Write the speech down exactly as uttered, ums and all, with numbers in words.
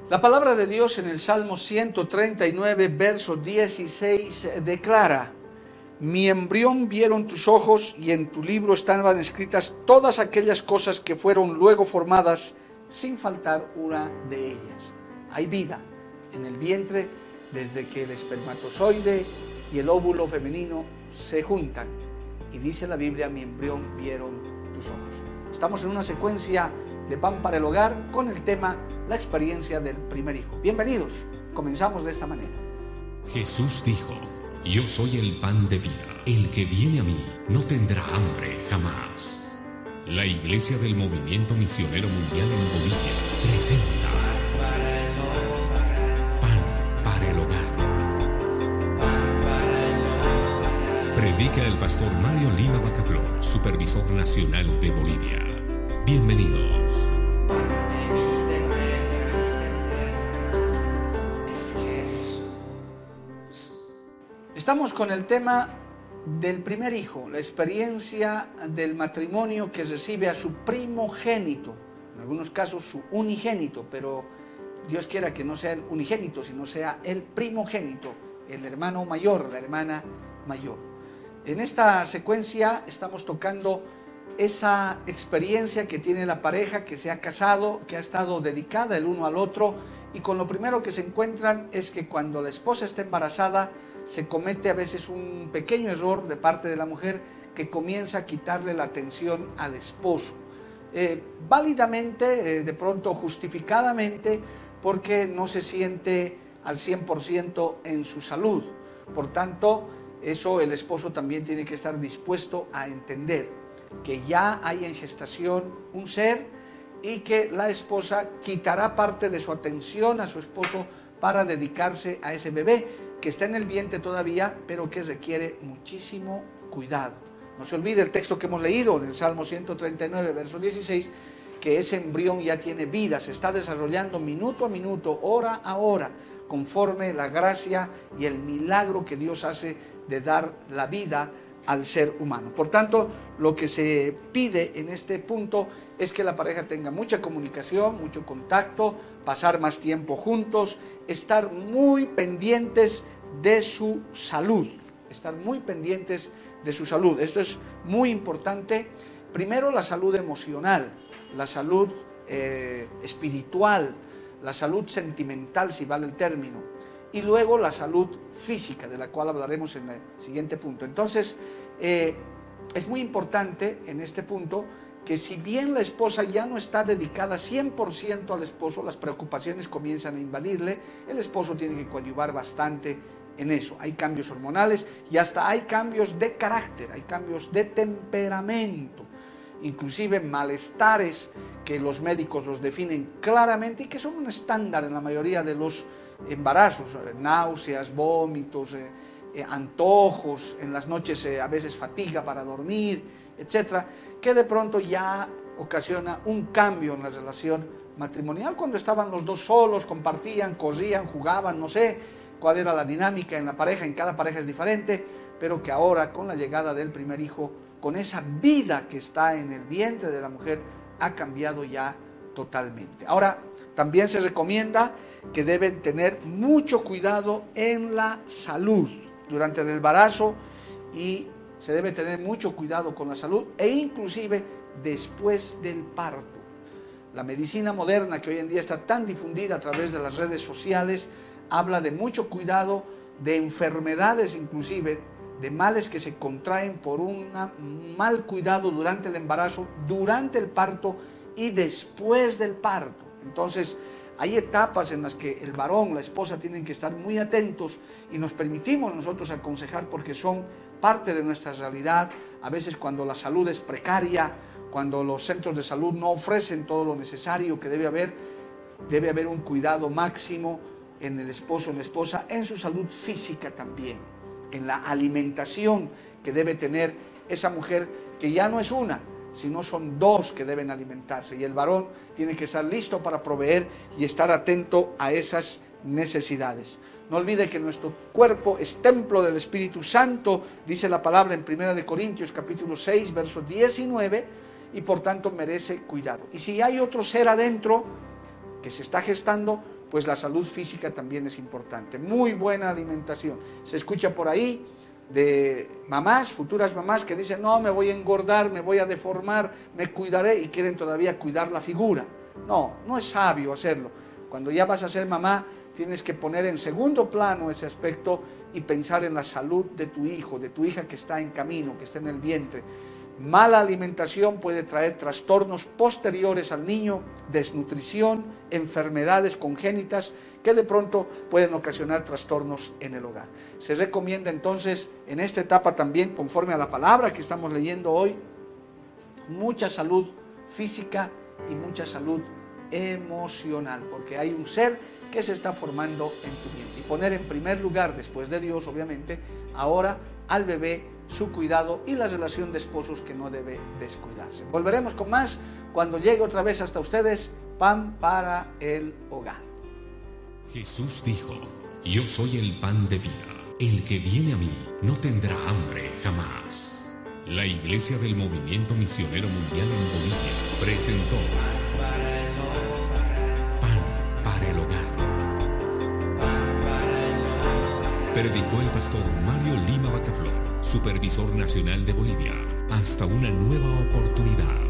La palabra de Dios en el Salmo ciento treinta y nueve, verso dieciséis, declara: mi embrión vieron tus ojos, y en tu libro estaban escritas todas aquellas cosas que fueron luego formadas, sin faltar una de ellas. Hay vida en el vientre desde que el espermatozoide y el óvulo femenino se juntan. Y dice la Biblia: mi embrión vieron tus ojos. Estamos en una secuencia de Pan para el Hogar con el tema la experiencia del primer hijo. Bienvenidos, comenzamos de esta manera. Jesús dijo: yo soy el pan de vida, el que viene a mí no tendrá hambre jamás. La Iglesia del Movimiento Misionero Mundial en Bolivia presenta Pan para el Hogar. Pan para el Hogar. Predica el pastor Mario Lima Bacaflor, supervisor nacional de Bolivia. Bienvenidos. Estamos con el tema del primer hijo, la experiencia del matrimonio que recibe a su primogénito, en algunos casos su unigénito, pero Dios quiera que no sea el unigénito, sino sea el primogénito, el hermano mayor, la hermana mayor. En esta secuencia estamos tocando esa experiencia que tiene la pareja que se ha casado, que ha estado dedicada el uno al otro, y con lo primero que se encuentran es que cuando la esposa está embarazada, se comete a veces un pequeño error de parte de la mujer que comienza a quitarle la atención al esposo. Eh, válidamente, eh, de pronto justificadamente, porque no se siente al cien por ciento en su salud. Por tanto, eso el esposo también tiene que estar dispuesto a entender, que ya hay en gestación un ser y que la esposa quitará parte de su atención a su esposo para dedicarse a ese bebé que está en el vientre todavía, pero que requiere muchísimo cuidado. No se olvide el texto que hemos leído en el Salmo ciento treinta y nueve, verso dieciséis, que ese embrión ya tiene vida, se está desarrollando minuto a minuto, hora a hora, conforme la gracia y el milagro que Dios hace de dar la vida al ser humano. Por tanto, lo que se pide en este punto es que la pareja tenga mucha comunicación, mucho contacto, pasar más tiempo juntos, estar muy pendientes de su salud, estar muy pendientes de su salud. Esto es muy importante. Primero, la salud emocional, la salud eh, espiritual, la salud sentimental, si vale el término, y luego la salud física, de la cual hablaremos en el siguiente punto. Entonces, eh, es muy importante en este punto que si bien la esposa ya no está dedicada cien por ciento al esposo, las preocupaciones comienzan a invadirle, el esposo tiene que coadyuvar bastante en eso. Hay cambios hormonales y hasta hay cambios de carácter, hay cambios de temperamento, inclusive malestares que los médicos los definen claramente y que son un estándar en la mayoría de los embarazos: náuseas, vómitos, eh, eh, antojos, en las noches eh, a veces fatiga para dormir, etcétera, que de pronto ya ocasiona un cambio en la relación matrimonial. Cuando estaban los dos solos, compartían, corrían, jugaban, no sé cuál era la dinámica en la pareja, en cada pareja es diferente, pero que ahora con la llegada del primer hijo, con esa vida que está en el vientre de la mujer, ha cambiado ya totalmente. Ahora, también se recomienda que deben tener mucho cuidado en la salud durante el embarazo, y se debe tener mucho cuidado con la salud e inclusive después del parto. La medicina moderna, que hoy en día está tan difundida a través de las redes sociales, habla de mucho cuidado, de enfermedades inclusive, de males que se contraen por un mal cuidado durante el embarazo, durante el parto y después del parto. Entonces, hay etapas en las que el varón, la esposa tienen que estar muy atentos, y nos permitimos nosotros aconsejar porque son parte de nuestra realidad. A veces cuando la salud es precaria, cuando los centros de salud no ofrecen todo lo necesario que debe haber, debe haber un cuidado máximo en el esposo, en la esposa, en su salud física también, en la alimentación que debe tener esa mujer, que ya no es una, sino son dos que deben alimentarse, y el varón tiene que estar listo para proveer y estar atento a esas necesidades. No olvide que nuestro cuerpo es templo del Espíritu Santo, dice la palabra en primera de Corintios capítulo seis, verso diecinueve, y por tanto merece cuidado. Y si hay otro ser adentro que se está gestando, pues la salud física también es importante. Muy buena alimentación. Se escucha por ahí de mamás, futuras mamás, que dicen, no, me voy a engordar, me voy a deformar, me cuidaré, y quieren todavía cuidar la figura. No, no es sabio hacerlo. Cuando ya vas a ser mamá, tienes que poner en segundo plano ese aspecto y pensar en la salud de tu hijo, de tu hija que está en camino, que está en el vientre. Mala alimentación puede traer trastornos posteriores al niño, desnutrición, enfermedades congénitas que de pronto pueden ocasionar trastornos en el hogar. Se recomienda entonces en esta etapa también, conforme a la palabra que estamos leyendo hoy, mucha salud física y mucha salud emocional, porque hay un ser que se está formando en tu vientre. Y poner en primer lugar, después de Dios obviamente, ahora al bebé, su cuidado y la relación de esposos que no debe descuidarse. Volveremos con más cuando llegue otra vez hasta ustedes Pan para el Hogar. Jesús dijo, yo soy el pan de vida. El que viene a mí no tendrá hambre jamás. La Iglesia del Movimiento Misionero Mundial en Bolivia presentó Pan para el Hogar. Pan para el Hogar. Predicó el pastor Mario Lima Bacaflor, Supervisor Nacional de Bolivia. Hasta una nueva oportunidad.